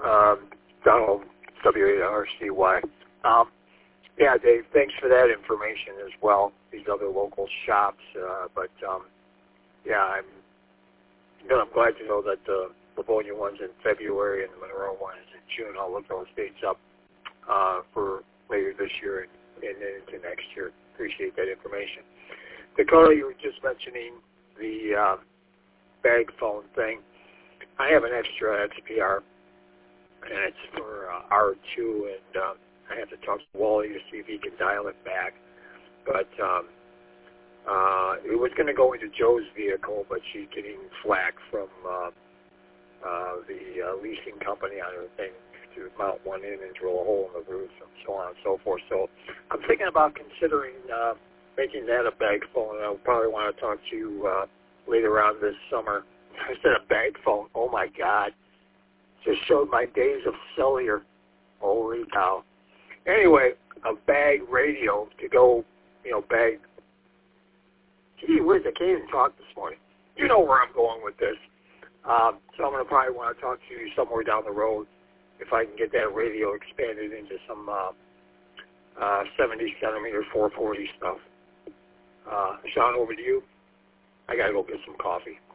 Donald, W-A-R-C-Y. Yeah, Dave, thanks for that information as well, these other local shops. Yeah, I'm glad to know that the Livonia one's in February and the Monroe one is in June. I'll look those dates up for later this year and then into next year. Appreciate that information. Dakota, you were just mentioning the bag phone thing. I have an extra XPR, and it's for R2, and I have to talk to Wally to see if he can dial it back. But it was going to go into Joe's vehicle, but she's getting flack from the leasing company on her thing to mount one in and drill a hole in the roof and so on and so forth. So I'm thinking about considering making that a bag phone, and I'll probably want to talk to you later on this summer. I said a bag phone. Oh, my God. Just showed my days of cellular. Holy cow. Anyway, a bag radio to go, bag. Gee whiz, I can't even talk this morning. You know where I'm going with this. So I'm going to probably want to talk to you somewhere down the road if I can get that radio expanded into some 70-centimeter 440 stuff. Sean, over to you. I got to go get some coffee.